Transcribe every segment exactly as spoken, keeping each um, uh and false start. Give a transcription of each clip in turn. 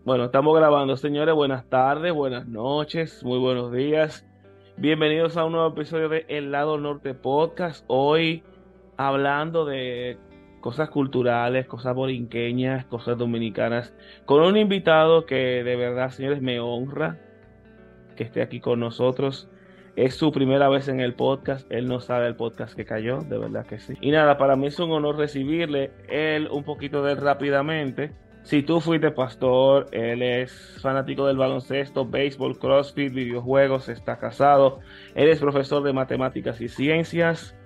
Bueno, estamos grabando, señores. Buenas tardes, buenas noches, muy buenos días. Bienvenidos a un nuevo episodio de El Lado Norte Podcast. Hoy hablando de cosas culturales, cosas borinqueñas, cosas dominicanas, con un invitado que de verdad, señores, me honra que esté aquí con nosotros. Es su primera vez en el podcast. Él no sabe el podcast que cayó, de verdad que sí. Y nada, para mí es un honor recibirle. Él, un poquito de él rápidamente. Si tú fuiste pastor, él es fanático del baloncesto, béisbol, CrossFit, videojuegos, está casado. Él es profesor de matemáticas y ciencias.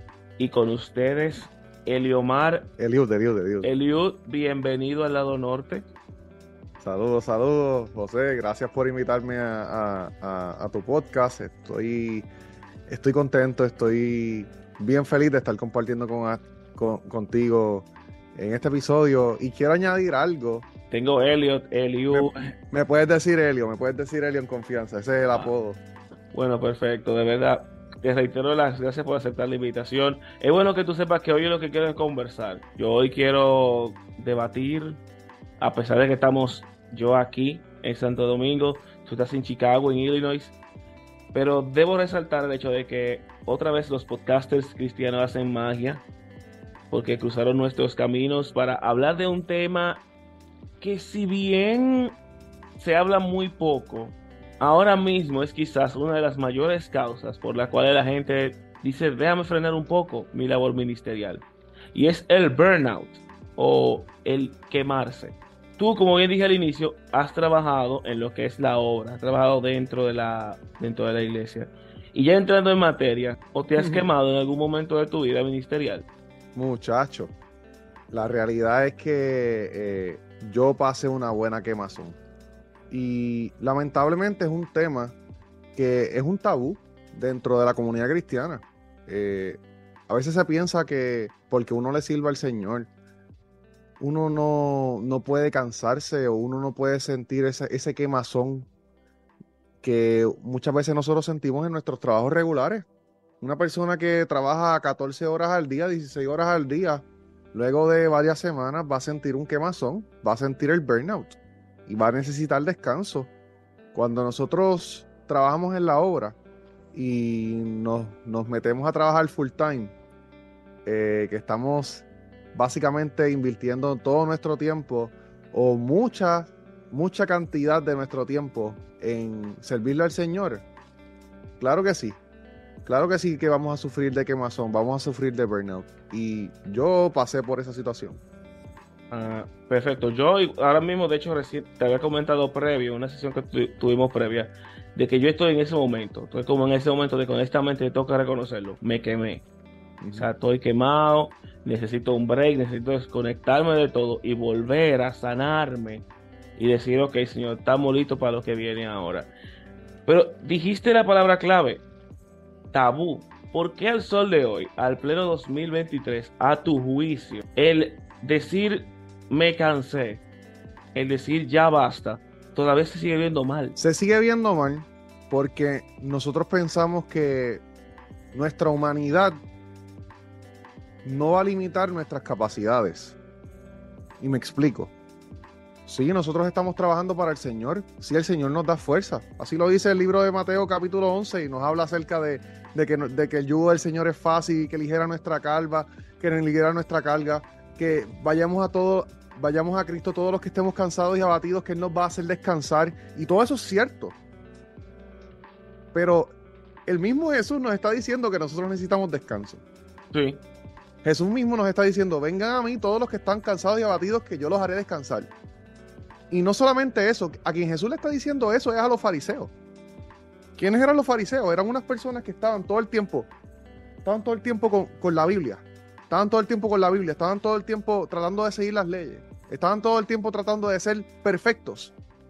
Y con ustedes, Eliomar Eliud, Eliud, Eliud. Eliud, bienvenido al lado norte. Saludos, saludos, José. Gracias por invitarme a, a- a- a tu podcast. Estoy, estoy contento, estoy bien feliz de estar compartiendo con, a- con- contigo en este episodio. Y quiero añadir algo. Tengo Elliot, Me, Eliud. me puedes decir Elio, me puedes decir Elio en confianza. Ese es el Ah, apodo. bueno, perfecto, de verdad. Te reitero las gracias por aceptar la invitación. Es bueno que tú sepas que hoy lo que quiero es conversar. Yo hoy quiero debatir, a pesar de que estamos yo aquí en Santo Domingo, tú estás en Chicago, en Illinois, pero debo resaltar el hecho de que otra vez los podcasters cristianos hacen magia, porque cruzaron nuestros caminos para hablar de un tema que si bien se habla muy poco, ahora mismo es quizás una de las mayores causas por la cual la gente dice, déjame frenar un poco mi labor ministerial. Y es el burnout o el quemarse. Tú, como bien dije al inicio, has trabajado en lo que es la obra, has trabajado dentro de la, dentro de la iglesia. Y ya entrando en materia, ¿o te has quemado en algún momento de tu vida ministerial? Muchacho, la realidad es que eh, yo pasé una buena quemazón. Y lamentablemente es un tema que es un tabú dentro de la comunidad cristiana. Eh, a veces se piensa que porque uno le sirva al Señor, uno no, no puede cansarse o uno no puede sentir ese, ese quemazón que muchas veces nosotros sentimos en nuestros trabajos regulares. Una persona que trabaja catorce horas al día, dieciséis horas al día, luego de varias semanas va a sentir un quemazón, va a sentir el burnout y va a necesitar descanso. Cuando nosotros trabajamos en la obra y nos, nos metemos a trabajar full time, eh, que estamos básicamente invirtiendo todo nuestro tiempo o mucha, mucha cantidad de nuestro tiempo en servirle al Señor, claro que sí, claro que sí que vamos a sufrir de quemazón, vamos a sufrir de burnout. Y yo pasé por esa situación. Ah, perfecto. Yo y- ahora mismo, de hecho, recién te había comentado previo, una sesión que tu- tuvimos previa, de que yo estoy en ese momento. Estoy como en ese momento de que honestamente toca reconocerlo. Me quemé. O Ujú. sea, estoy quemado, necesito un break, necesito desconectarme de todo y volver a sanarme y decir, ok, Señor, estamos listos para lo que viene ahora. Pero dijiste la palabra clave, tabú. ¿Por qué al sol de hoy, al pleno dos mil veintitrés, a tu juicio, el decir me cansé, el decir ya basta, todavía se sigue viendo mal? Se sigue viendo mal porque nosotros pensamos que nuestra humanidad no va a limitar nuestras capacidades. Y me explico. Sí, nosotros estamos trabajando para el Señor. Sí, el Señor nos da fuerza. Así lo dice el libro de Mateo capítulo once y nos habla acerca de, de que, no- de que el yugo del Señor es fácil y que ligera nuestra carga, que ligera nuestra carga, que vayamos a todo, vayamos a Cristo todos los que estemos cansados y abatidos, que Él nos va a hacer descansar. Y todo eso es cierto. Pero el mismo Jesús nos está diciendo que nosotros necesitamos descanso. Sí, Jesús mismo nos está diciendo, vengan a mí todos los que están cansados y abatidos, que yo los haré descansar. Y no solamente eso, a quien Jesús le está diciendo eso es a los fariseos. ¿Quiénes eran los fariseos? Eran unas personas que estaban todo el tiempo, estaban todo el tiempo con, con la Biblia, estaban todo el tiempo con la Biblia, estaban todo el tiempo tratando de seguir las leyes, estaban todo el tiempo tratando de ser perfectos.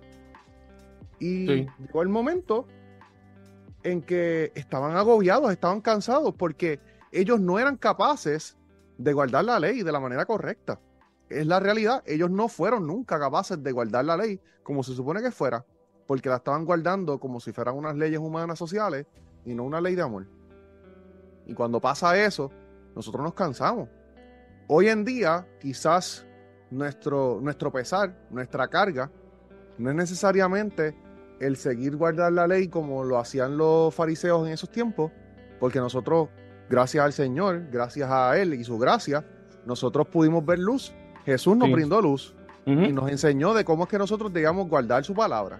Y sí. llegó el momento en que estaban agobiados, estaban cansados, porque ellos no eran capaces de guardar la ley de la manera correcta. Es la realidad, ellos no fueron nunca capaces de guardar la ley como se supone que fuera, porque la estaban guardando como si fueran unas leyes humanas sociales y no una ley de amor. Y cuando pasa eso, nosotros nos cansamos. Hoy en día, quizás nuestro, nuestro pesar, nuestra carga, No es necesariamente el seguir guardar la ley como lo hacían los fariseos en esos tiempos, porque nosotros, gracias al Señor, gracias a Él y su gracia, nosotros pudimos ver luz. Jesús nos Sí. brindó luz Ujú. y nos enseñó de cómo es que nosotros debíamos guardar su palabra.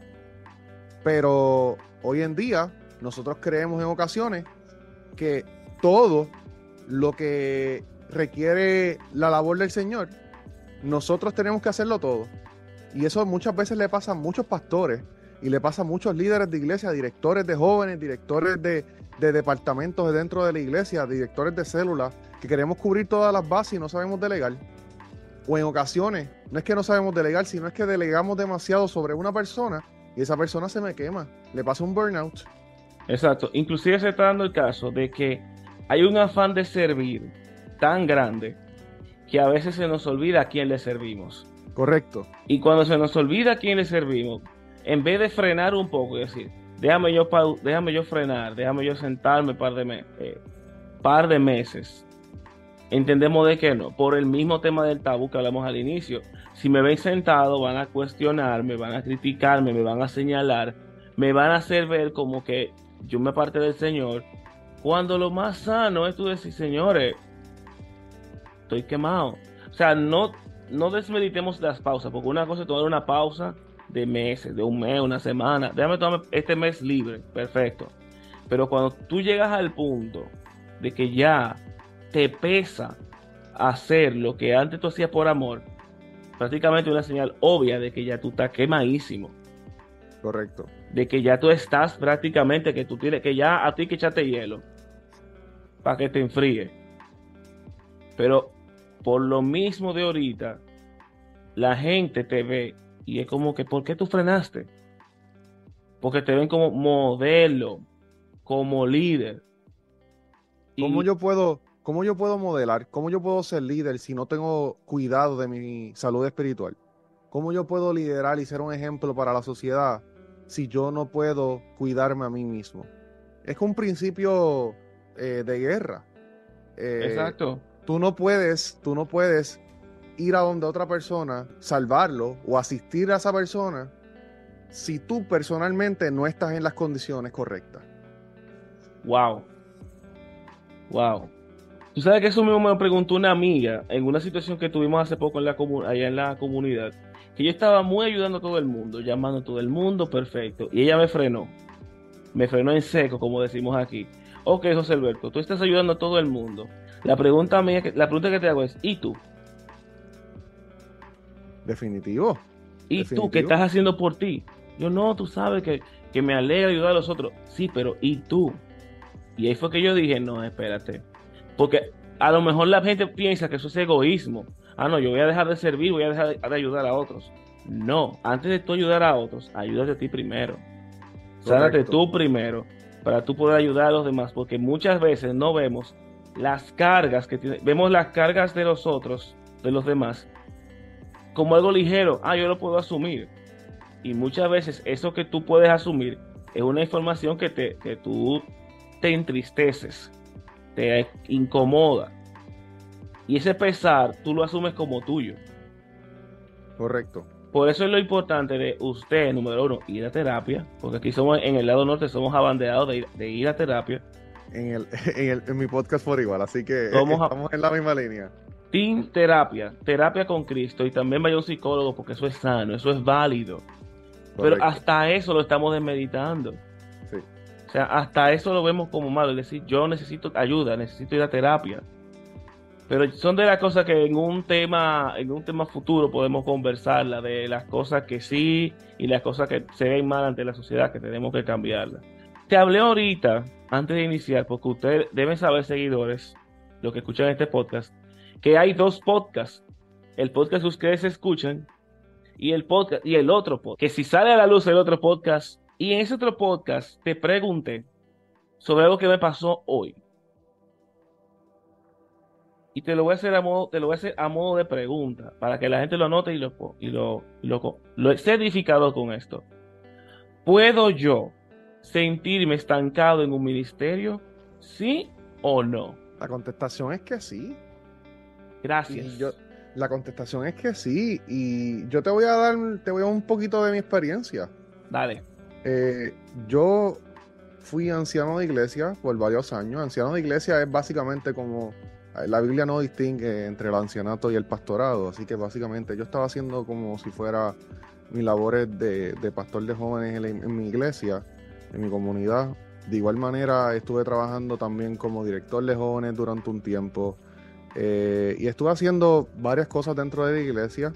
Pero hoy en día nosotros creemos en ocasiones que todo lo que requiere la labor del Señor, nosotros tenemos que hacerlo todo. Y eso muchas veces le pasa a muchos pastores y le pasa a muchos líderes de iglesia, directores de jóvenes, directores de, de departamentos dentro de la iglesia, directores de células, que queremos cubrir todas las bases y no sabemos delegar. O en ocasiones, no es que no sabemos delegar, sino es que delegamos demasiado sobre una persona y esa persona se me quema, le pasa un burnout. Exacto. Inclusive se está dando el caso de que hay un afán de servir tan grande que a veces se nos olvida a quién le servimos. Correcto. Y cuando se nos olvida a quién le servimos, en vez de frenar un poco y decir, déjame yo, pau- déjame yo frenar, déjame yo sentarme par de, me- eh, par de meses, entendemos de que no, por el mismo tema del tabú que hablamos al inicio. Si me ven sentado, van a cuestionarme, van a criticarme, me van a señalar, me van a hacer ver como que yo me aparté del Señor, cuando lo más sano es tú decir, señores, estoy quemado. O sea, no, no desmeditemos las pausas, porque una cosa es tomar una pausa de meses, de un mes, una semana. Déjame tomar este mes libre, perfecto. Pero cuando tú llegas al punto de que ya te pesa hacer lo que antes tú hacías por amor, prácticamente una señal obvia de que ya tú estás quemadísimo, Correcto. de que ya tú estás prácticamente, que tú tienes, que ya a ti que echarte hielo para que te enfríe. Pero por lo mismo de ahorita, la gente te ve y es como que, ¿por qué tú frenaste? Porque te ven como modelo, como líder. ¿Cómo Y yo puedo, cómo yo puedo modelar? ¿Cómo yo puedo ser líder si no tengo cuidado de mi salud espiritual? ¿Cómo yo puedo liderar y ser un ejemplo para la sociedad si yo no puedo cuidarme a mí mismo? Es un principio eh, de guerra. Eh, exacto, tú no puedes, tú no puedes ir a donde otra persona, salvarlo o asistir a esa persona si tú personalmente no estás en las condiciones correctas. wow, wow. Tú sabes que eso mismo me lo preguntó una amiga en una situación que tuvimos hace poco en la comu- allá en la comunidad, que yo estaba muy ayudando a todo el mundo, llamando a todo el mundo, perfecto, y ella me frenó, me frenó en seco, como decimos aquí. Ok, José Alberto, tú estás ayudando a todo el mundo. La pregunta mía, que- la pregunta que te hago es, ¿y tú? Definitivo, ¿Y tú qué definitivo. estás haciendo por ti? Yo no, tú sabes que, que me alegra ayudar a los otros. Sí, pero ¿y tú? Y ahí fue que yo dije, no, espérate. Porque a lo mejor la gente piensa que eso es egoísmo. Ah, no, yo voy a dejar de servir, voy a dejar de ayudar a otros. No, antes de tú ayudar a otros, ayúdate a ti primero. Sánate Correcto. tú primero para tú poder ayudar a los demás, porque muchas veces no vemos las cargas que tiene, vemos las cargas de los otros, de los demás, como algo ligero. Ah, yo lo puedo asumir. Y muchas veces eso que tú puedes asumir es una información que te, que tú te entristeces, te incomoda. Y ese pesar tú lo asumes como tuyo. Correcto. Por eso es lo importante de usted, número uno, ir a terapia, porque aquí somos en el lado norte, somos abanderados de ir, de ir a terapia. En, el, en, el, en mi podcast por igual, así que Somos a- estamos en la misma línea. Team Terapia, terapia con Cristo, y también vaya a un psicólogo porque eso es sano, eso es válido. Pero Correcto. hasta eso lo estamos desmeditando. Sí. O sea, hasta eso lo vemos como malo, es decir, yo necesito ayuda, necesito ir a terapia. Pero son de las cosas que en un tema, en un tema futuro podemos conversarla, de las cosas que sí y las cosas que se ven mal ante la sociedad, que tenemos que cambiarlas. Te hablé ahorita, antes de iniciar, porque ustedes deben saber, seguidores, los que escuchan este podcast, que hay dos podcasts. El podcast que ustedes escuchan y el podcast y el otro podcast. Que si sale a la luz el otro podcast, y en ese otro podcast te pregunté sobre algo que me pasó hoy. Y te lo voy a hacer a modo, te lo voy a hacer a modo de pregunta, para que la gente lo note y lo, y lo, y lo, lo he certificado con esto. ¿Puedo yo sentirme estancado en un ministerio? ¿Sí o no? La contestación es que sí. Gracias. Y yo, La contestación es que sí, y yo te voy a dar, te voy a dar un poquito de mi experiencia. Dale. Eh, yo fui anciano de iglesia por varios años. Anciano de iglesia es básicamente como, eh, la Biblia no distingue entre el ancianato y el pastorado, así que básicamente yo estaba haciendo como si fuera mis labores de, de pastor de jóvenes en, la- en mi iglesia, en mi comunidad. De igual manera estuve trabajando también como director de jóvenes durante un tiempo, eh, y estuve haciendo varias cosas dentro de la iglesia,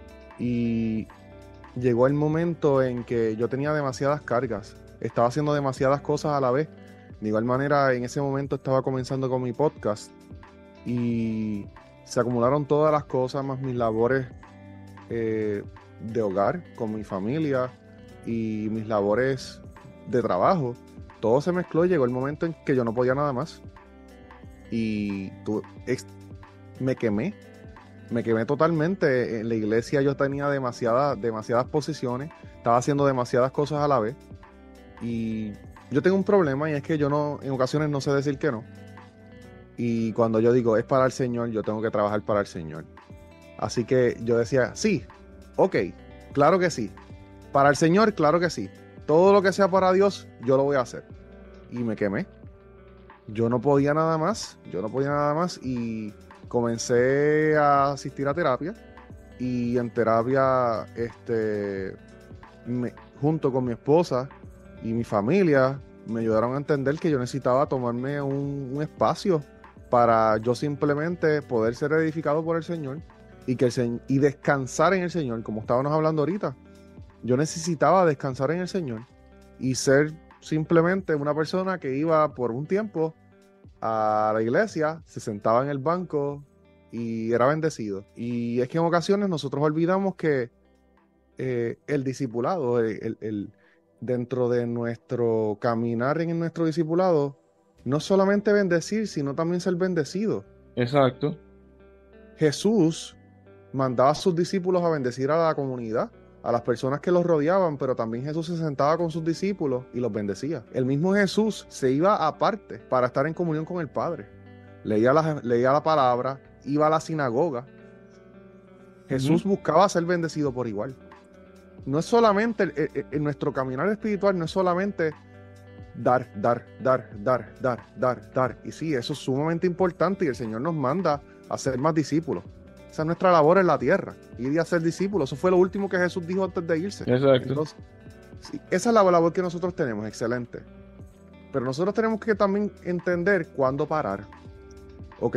y llegó el momento en que yo tenía demasiadas cargas, estaba haciendo demasiadas cosas a la vez. De igual manera, en ese momento estaba comenzando con mi podcast y se acumularon todas las cosas, más mis labores eh, de hogar con mi familia y mis labores de trabajo. Todo se mezcló y llegó el momento en que yo no podía nada más y tu- ex- me quemé. Me quemé totalmente. En la iglesia yo tenía demasiadas, demasiadas posiciones, estaba haciendo demasiadas cosas a la vez. Y yo tengo un problema y es que yo no, en ocasiones no sé decir que no. Y cuando yo digo es para el Señor, yo tengo que trabajar para el Señor. Así que yo decía, sí, ok, claro que sí. Para el Señor, claro que sí. Todo lo que sea para Dios, yo lo voy a hacer. Y me quemé. Yo no podía nada más, yo no podía nada más y comencé a asistir a terapia. Y en terapia, este, me- junto con mi esposa y mi familia, me ayudaron a entender que yo necesitaba tomarme un, un espacio para yo simplemente poder ser edificado por el Señor y, que el Se- y descansar en el Señor, como estábamos hablando ahorita. Yo necesitaba descansar en el Señor y ser simplemente una persona que iba por un tiempo a la iglesia, se sentaba en el banco y era bendecido. Y es que en ocasiones nosotros olvidamos que eh, el discipulado, el, el- el- dentro de nuestro caminar en nuestro discipulado, no solamente bendecir, sino también ser bendecido. Exacto. Jesús mandaba a sus discípulos a bendecir a la comunidad, a las personas que los rodeaban, pero también Jesús se sentaba con sus discípulos y los bendecía. El mismo Jesús se iba aparte para estar en comunión con el Padre. Leía la, leía la palabra, iba a la sinagoga. Ujú. Jesús buscaba ser bendecido por igual. No es solamente, el- el- en nuestro caminar espiritual, no es solamente dar, dar, dar, dar, dar, dar, dar. Y sí, eso es sumamente importante y el Señor nos manda a ser más discípulos. Esa es nuestra labor en la tierra, ir y a ser discípulos. Eso fue lo último que Jesús dijo antes de irse. Exacto. Entonces, sí, esa es la labor que nosotros tenemos, excelente. Pero nosotros tenemos que también entender cuándo parar. Ok,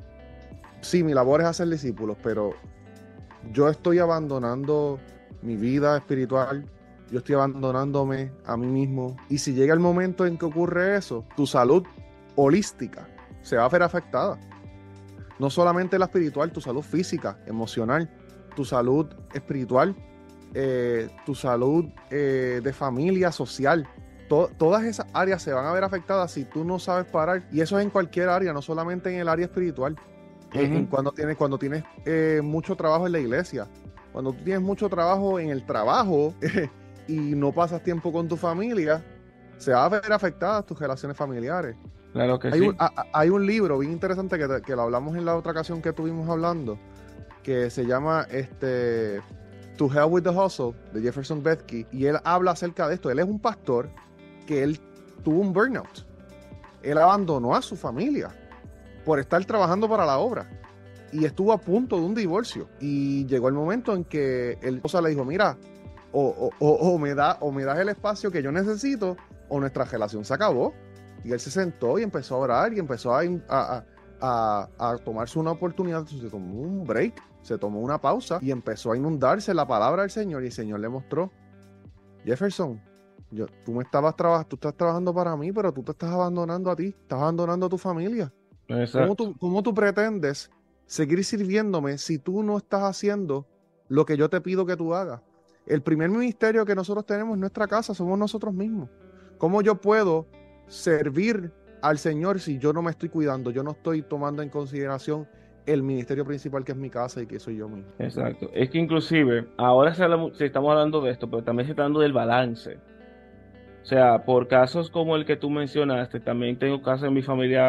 sí, mi labor es hacer discípulos, pero yo estoy abandonando mi vida espiritual, yo estoy abandonándome a mí mismo. Y si llega el momento en que ocurre eso, tu salud holística se va a ver afectada. No solamente la espiritual, tu salud física, emocional, tu salud espiritual, eh, tu salud eh, de familia, social. To- todas esas áreas se van a ver afectadas si tú no sabes parar. Y eso es en cualquier área, no solamente en el área espiritual. Eh, en Ujú. cuando tienes, cuando tienes eh, mucho trabajo en la iglesia, cuando tú tienes mucho trabajo en el trabajo y no pasas tiempo con tu familia, se va a ver afectadas tus relaciones familiares. Claro que Hay un, sí. a- a- hay un libro bien interesante que, te- que lo hablamos en la otra ocasión que estuvimos hablando, que se llama este, To Hell with the Hustle, de Jefferson Bethke, y él habla acerca de esto. Él es un pastor que él tuvo un burnout. Él abandonó a su familia por estar trabajando para la obra y estuvo a punto de un divorcio. Y llegó el momento en que el esposa le dijo, mira, o, o, o, o me da, o me das el espacio que yo necesito o nuestra relación se acabó. Y él se sentó y empezó a orar y empezó a, a, a, a tomarse una oportunidad. Se tomó un break, se tomó una pausa y empezó a inundarse la palabra del Señor. Y el Señor le mostró, Jefferson, yo, tú me estabas trabajando, tú estás trabajando para mí, pero tú te estás abandonando a ti, estás abandonando a tu familia. ¿Cómo Exacto. tú, cómo tú pretendes seguir sirviéndome si tú no estás haciendo lo que yo te pido que tú hagas? El primer ministerio que nosotros tenemos en nuestra casa somos nosotros mismos. ¿Cómo yo puedo servir al Señor si yo no me estoy cuidando? Yo no estoy tomando en consideración el ministerio principal que es mi casa y que soy yo mismo. Exacto. Es que inclusive, ahora se, habla mu- se estamos hablando de esto, pero también se está hablando del balance. O sea, por casos como el que tú mencionaste, también tengo casos en mi familia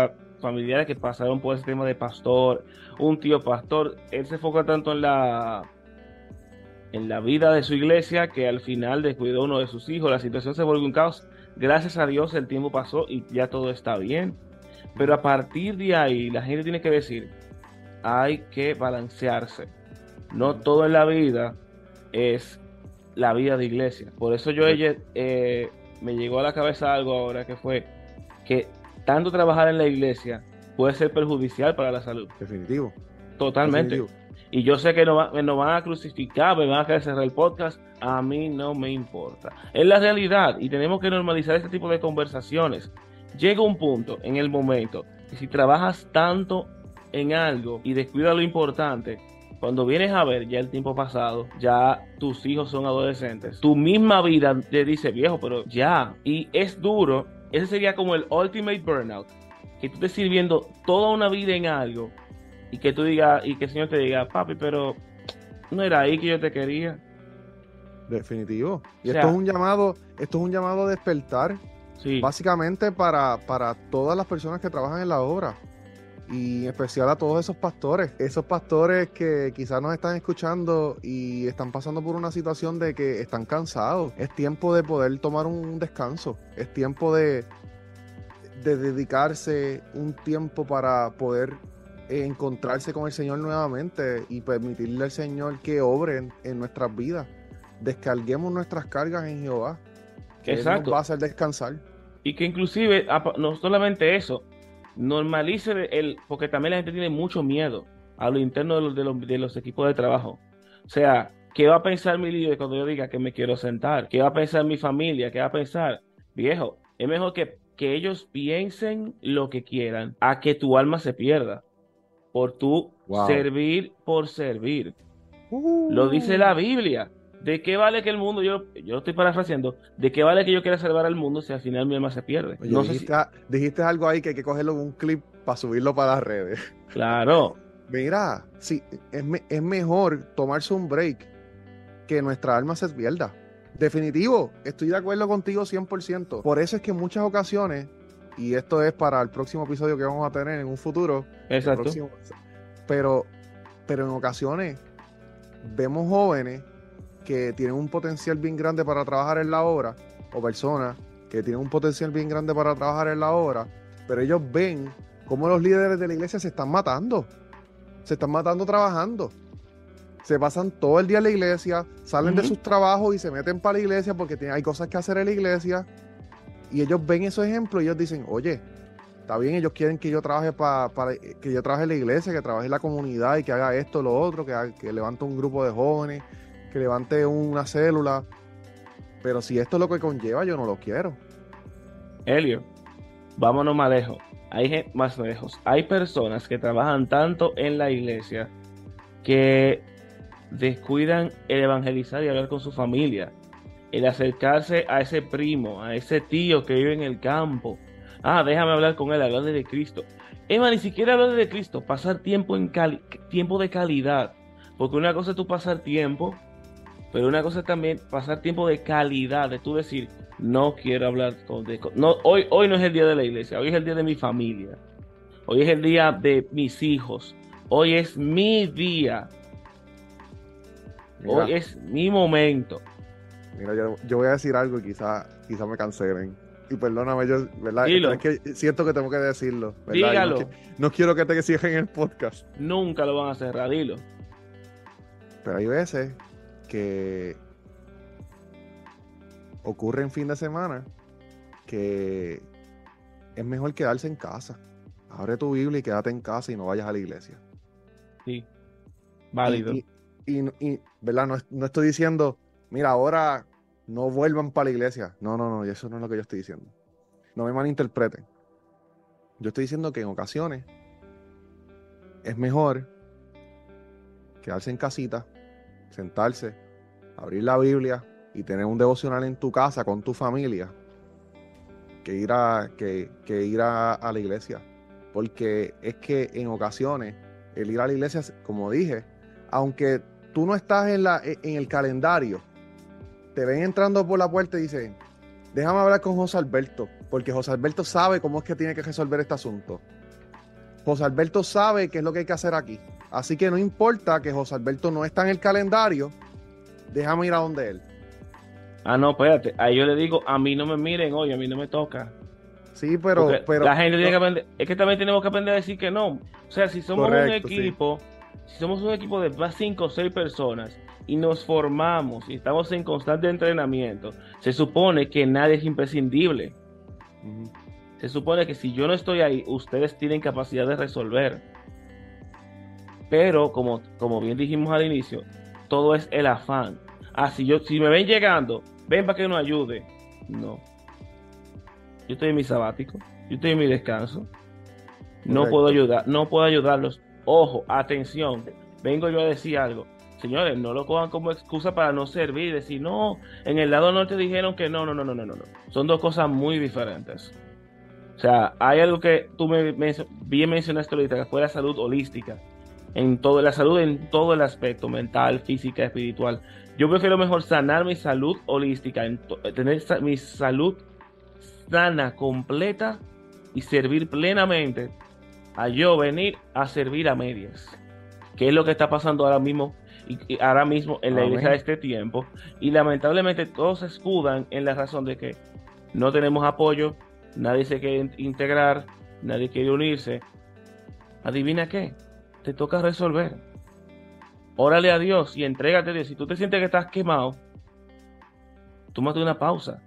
familiares que pasaron por ese tema de pastor, un tío pastor, él se enfoca tanto en la, en la vida de su iglesia que al final descuidó uno de sus hijos, la situación se volvió un caos. Gracias a Dios el tiempo pasó y ya todo está bien. Pero a partir de ahí la gente tiene que decir, hay que balancearse. No todo en la vida es la vida de iglesia. Por eso yo ella, eh, me llegó a la cabeza algo ahora que fue que tanto trabajar en la iglesia puede ser perjudicial para la salud. Definitivo. Totalmente. Definitivo. Y yo sé que nos, va, nos van a crucificar, me van a querer cerrar el podcast. A mí no me importa. Es la realidad y tenemos que normalizar este tipo de conversaciones. Llega un punto en el momento que si trabajas tanto en algo y descuidas lo importante, cuando vienes a ver ya el tiempo pasado, ya tus hijos son adolescentes, tu misma vida te dice viejo, pero ya. Y es duro. Ese sería como el ultimate burnout, que tú estés sirviendo toda una vida en algo y que tú digas, y que el Señor te diga, papi, pero no era ahí que yo te quería. Definitivo. Y O sea, esto es un llamado, esto es un llamado a despertar, sí, básicamente para, para todas las personas que trabajan en la obra. Y en especial a todos esos pastores, esos pastores que quizás nos están escuchando y están pasando por una situación de que están cansados. Es tiempo de poder tomar un descanso, es tiempo de, de dedicarse un tiempo para poder encontrarse con el Señor nuevamente y permitirle al Señor que obre en, en nuestras vidas. Descarguemos nuestras cargas en Jehová, que Él nos va a hacer descansar. Y que inclusive, no solamente eso, normalice el, porque también la gente tiene mucho miedo a lo interno de los, de los, de los equipos de trabajo. O sea, ¿qué va a pensar mi líder cuando yo diga que me quiero sentar? ¿Qué va a pensar mi familia? ¿Qué va a pensar? Viejo, es mejor que, que ellos piensen lo que quieran a que tu alma se pierda por tu Wow. servir por servir. Uh. Lo dice la Biblia. ¿De qué vale que el mundo, yo, yo estoy parafraseando, de qué vale que yo quiera salvar al mundo si al final mi alma se pierde? Oye, no dijiste, sé si... dijiste algo ahí que hay que cogerlo en un clip para subirlo para las redes. Claro. Mira, sí, es, me, es mejor tomarse un break que nuestra alma se pierda. Definitivo, estoy de acuerdo contigo cien por ciento. Por eso es que en muchas ocasiones, y esto es para el próximo episodio que vamos a tener en un futuro. Exacto. Próximo, pero, pero en ocasiones vemos jóvenes que tienen un potencial bien grande para trabajar en la obra, o personas que tienen un potencial bien grande para trabajar en la obra, pero ellos ven cómo los líderes de la iglesia se están matando, se están matando trabajando, se pasan todo el día en la iglesia, salen uh-huh. de sus trabajos y se meten para la iglesia porque tienen, hay cosas que hacer en la iglesia, y ellos ven esos ejemplos y ellos dicen, oye, está bien, ellos quieren que yo trabaje para, para que yo trabaje en la iglesia, que trabaje en la comunidad y que haga esto, lo otro, que, haga, que levante un grupo de jóvenes, que levante una célula, pero si esto es lo que conlleva, yo no lo quiero. Elio, vámonos más lejos. Hay más lejos. Hay personas que trabajan tanto en la iglesia que descuidan el evangelizar y hablar con su familia, el acercarse a ese primo, a ese tío que vive en el campo. Ah, déjame hablar con él, hablarle de Cristo. Emma, ni siquiera hablar de Cristo, pasar tiempo en cali- tiempo de calidad, porque una cosa es tú pasar tiempo. Pero una cosa es también pasar tiempo de calidad, de tú decir, no quiero hablar con... De, no, hoy, hoy no es el día de la iglesia, hoy es el día de mi familia. Hoy es el día de mis hijos. Hoy es mi día. Mira, hoy es mi momento. Mira, yo, yo voy a decir algo y quizá, quizá me cancelen. Y perdóname, yo, ¿verdad? Dilo. Es que siento que tengo que decirlo, ¿verdad? Dígalo. No, no quiero que te cierren el podcast. Nunca lo van a cerrar, dilo. Pero hay veces que ocurre en fin de semana que es mejor quedarse en casa. Abre tu Biblia y quédate en casa y no vayas a la iglesia. Sí, válido. Y, y, y, y ¿verdad? No, no estoy diciendo, mira, ahora no vuelvan para la iglesia. No, no, no, eso no es lo que yo estoy diciendo. No me malinterpreten. Yo estoy diciendo que en ocasiones es mejor quedarse en casita, sentarse, abrir la Biblia y tener un devocional en tu casa con tu familia que ir a, que, que ir a, a la iglesia. Porque es que en ocasiones el ir a la iglesia, como dije, aunque tú no estás en, la, en el calendario, te ven entrando por la puerta y dicen, déjame hablar con José Alberto, porque José Alberto sabe cómo es que tiene que resolver este asunto. José Alberto sabe qué es lo que hay que hacer aquí. Así que no importa que José Alberto no está en el calendario, déjame ir a donde él. Ah, no, espérate. Ahí yo le digo, a mí no me miren hoy, a mí no me toca. Sí, pero, Porque pero la gente tiene que no, aprender, es que también tenemos que aprender a decir que no. O sea, si somos un correcto, sí. equipo, si somos un equipo de más cinco o seis personas y nos formamos y estamos en constante entrenamiento, se supone que nadie es imprescindible. Ujú. Se supone que si yo no estoy ahí, ustedes tienen capacidad de resolver. Pero como, como bien dijimos al inicio, todo es el afán. Ah, si yo, si me ven llegando, ven para que nos ayude. No. Yo estoy en mi sabático, yo estoy en mi descanso. No puedo Correcto. ayudar, no puedo ayudarlos. Ojo, atención, vengo yo a decir algo. Señores, no lo cojan como excusa para no servir, decir, no, en el lado norte dijeron que no, no, no, no, no, no, no. Son dos cosas muy diferentes. O sea, hay algo que tú me, me- bien mencionaste ahorita, que fue la salud holística. En todo, la salud en todo el aspecto, mental, física, espiritual. Yo prefiero mejor sanar mi salud holística, en to- tener sa- mi salud sana, completa y servir plenamente a yo venir a servir a medias, que es lo que está pasando ahora mismo y, y ahora mismo en la iglesia de Amén. este tiempo. Y lamentablemente todos se escudan en la razón de que no tenemos apoyo, nadie se quiere in- integrar, nadie quiere unirse. ¿Adivina qué? Te toca resolver. Órale a Dios y entrégate a Dios. Si tú te sientes que estás quemado, tómate una pausa,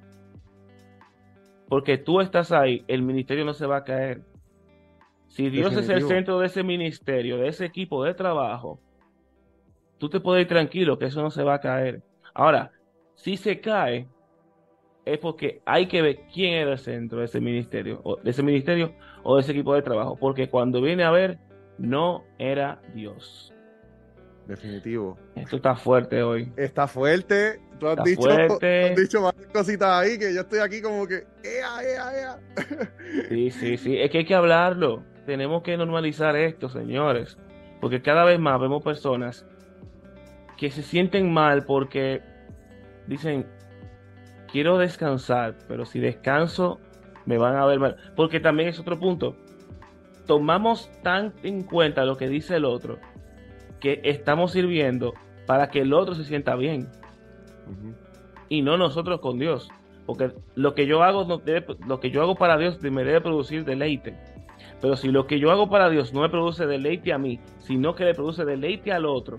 porque tú estás ahí, el ministerio no se va a caer. Si Dios es el Definitivo. centro de ese ministerio, de ese equipo de trabajo, tú te puedes ir tranquilo que eso no se va a caer. Ahora, si se cae, es porque hay que ver quién era el centro de ese ministerio, o de ese ministerio o de ese equipo de trabajo, porque cuando viene a ver, no era Dios. Definitivo. Esto está fuerte hoy, Está fuerte. Tú has está dicho, tú has fuerte. dicho varias cositas ahí que yo estoy aquí como que, ea, ea, ea. Sí, sí, sí, es que hay que hablarlo. Tenemos que normalizar esto, señores, porque cada vez más vemos personas que se sienten mal porque dicen, quiero descansar, pero si descanso me van a ver mal. Porque también es otro punto. Tomamos tan en cuenta lo que dice el otro que estamos sirviendo para que el otro se sienta bien Ujú. y no nosotros con Dios. Porque lo que yo hago no debe- lo que yo hago para Dios me debe producir deleite. Pero si lo que yo hago para Dios no me produce deleite a mí, sino que le produce deleite al otro,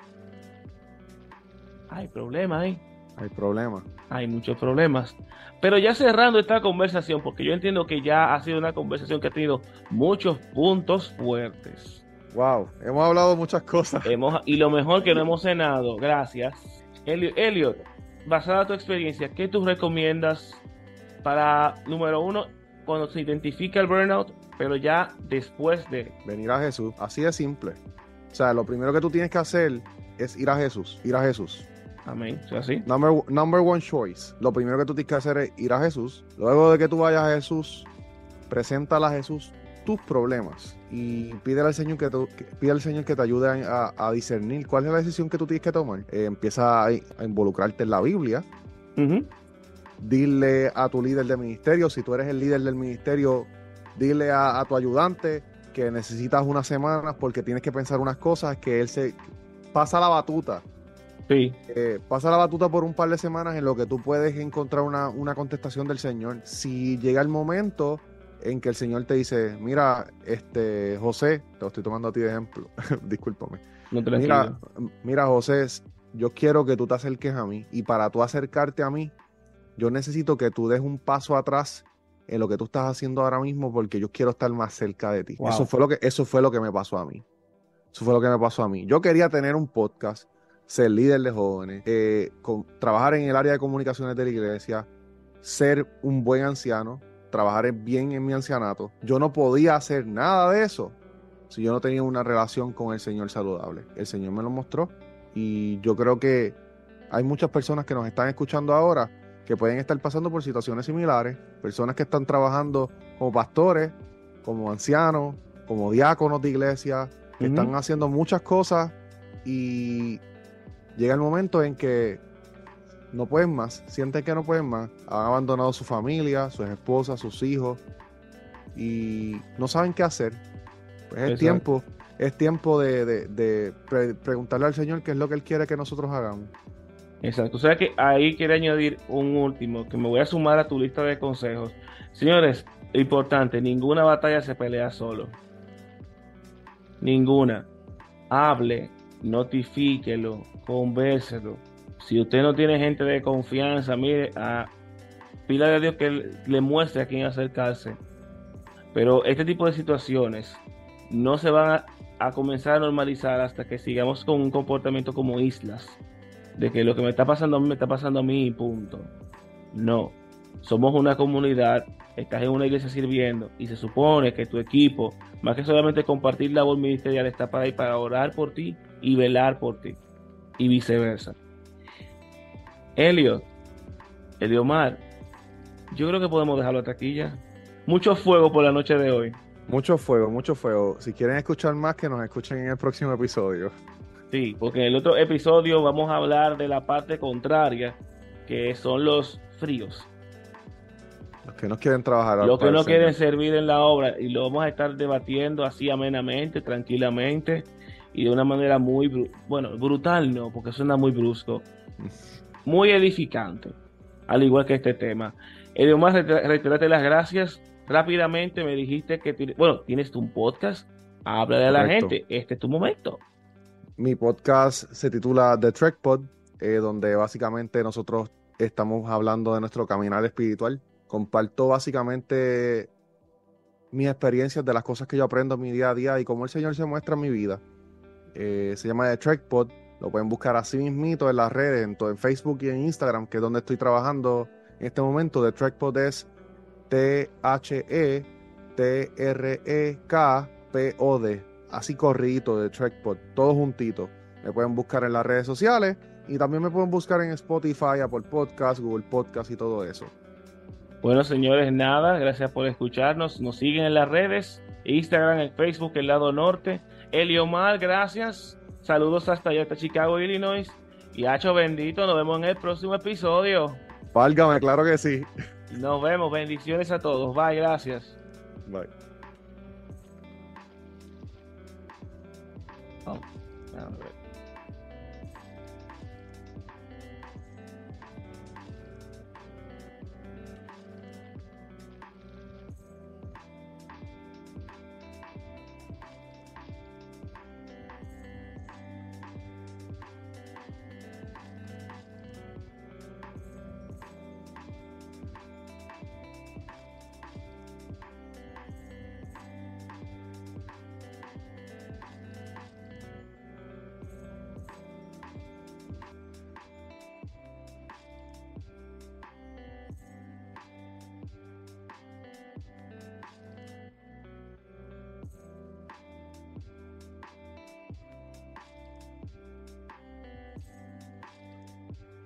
hay problemas ahí. Hay problema. Hay muchos problemas. Pero ya cerrando esta conversación, porque yo entiendo que ya ha sido una conversación que ha tenido muchos puntos fuertes. Wow, hemos hablado muchas cosas. Hemos, y lo mejor que no hemos cenado, gracias. Elliot, Elliot, basada en tu experiencia, ¿qué tú recomiendas para, número uno, cuando se identifica el burnout, pero ya después de... Venir a Jesús, así de simple. O sea, lo primero que tú tienes que hacer es ir a Jesús, ir a Jesús. Amén, ¿es así? Number, number one choice. Lo primero que tú tienes que hacer es ir a Jesús. Luego de que tú vayas a Jesús, preséntale a Jesús tus problemas y pídele al Señor que te, que- pídele al Señor que te ayude a, a discernir cuál es la decisión que tú tienes que tomar. Eh, empieza a, a involucrarte en la Biblia. Ujú. Dile a tu líder de ministerio, si tú eres el líder del ministerio, dile a, a tu ayudante que necesitas unas semanas porque tienes que pensar unas cosas, que él se pasa la batuta. Sí, Eh, pasa la batuta por un par de semanas en lo que tú puedes encontrar una, una contestación del Señor. Si llega el momento en que el Señor te dice, mira, este José, te lo estoy tomando a ti de ejemplo, discúlpame. no Mira, tranquilo. mira, José, yo quiero que tú te acerques a mí y para tú acercarte a mí, yo necesito que tú des un paso atrás en lo que tú estás haciendo ahora mismo porque yo quiero estar más cerca de ti. Wow. Eso fue lo que, eso fue lo que me pasó a mí. Eso fue lo que me pasó a mí. Yo quería tener un podcast, ser líder de jóvenes, eh, con- trabajar en el área de comunicaciones de la iglesia, ser un buen anciano, trabajar en- bien en mi ancianato. Yo no podía hacer nada de eso si yo no tenía una relación con el Señor saludable. El Señor me lo mostró y yo creo que hay muchas personas que nos están escuchando ahora que pueden estar pasando por situaciones similares, personas que están trabajando como pastores, como ancianos, como diáconos de iglesia, que Ujú. están haciendo muchas cosas y llega el momento en que no pueden más, sienten que no pueden más, han abandonado su familia, sus esposas, sus hijos y no saben qué hacer. Pues es Exacto. tiempo, es tiempo de, de, de pre- preguntarle al Señor qué es lo que Él quiere que nosotros hagamos. Exacto. O sea que ahí quería añadir un último, que me voy a sumar a tu lista de consejos. Señores, importante, ninguna batalla se pelea solo. Ninguna. Hable, notifíquelo, convérselo. Si usted no tiene gente de confianza, mire, a pila de Dios que le le muestre a quién acercarse. Pero este tipo de situaciones no se van a, a comenzar a normalizar hasta que sigamos con un comportamiento como islas, de que lo que me está pasando a mí me está pasando a mí y punto. No, somos una comunidad, estás en una iglesia sirviendo y se supone que tu equipo, más que solamente compartir labor ministerial, está para ahí para orar por ti y velar por ti y viceversa. Elliot, Eliomar, yo creo que podemos dejarlo hasta aquí ya. Mucho fuego por la noche de hoy. Mucho fuego, mucho fuego. Si quieren escuchar más, que nos escuchen en el próximo episodio. Sí, porque en el otro episodio vamos a hablar de la parte contraria, que son los fríos, Los que no quieren trabajar los para que el no quieren Señor. servir en la obra, y lo vamos a estar debatiendo así amenamente, tranquilamente y de una manera muy, bru- bueno, brutal no, porque suena muy brusco, muy edificante, al igual que este tema. Eliomar, reiter- reiterarte las gracias. Rápidamente me dijiste que, tiene- bueno, tienes tu podcast, háblale a la Correcto. gente, este es tu momento. Mi podcast se titula The Trek Pod, eh, donde básicamente nosotros estamos hablando de nuestro caminar espiritual. Comparto básicamente mis experiencias de las cosas que yo aprendo en mi día a día y cómo el Señor se muestra en mi vida. Eh, se llama The Trek Pod. Lo pueden buscar así mismito en las redes, en, to- en Facebook y en Instagram, que es donde estoy trabajando en este momento. The Trek Pod es T H E T R E K P O D. Así corridito, de TrekPod, todo juntito. Me pueden buscar en las redes sociales y también me pueden buscar en Spotify, Apple Podcast, Google Podcast y todo eso. Bueno, señores, nada, gracias por escucharnos. Nos siguen en las redes, Instagram, en Facebook, el lado norte. Eliomar, gracias. Saludos hasta allá, hasta Chicago, Illinois. Y Hacho bendito, nos vemos en el próximo episodio. Válgame, claro que sí. Nos vemos, bendiciones a todos. Bye, gracias. Bye. Oh, a ver.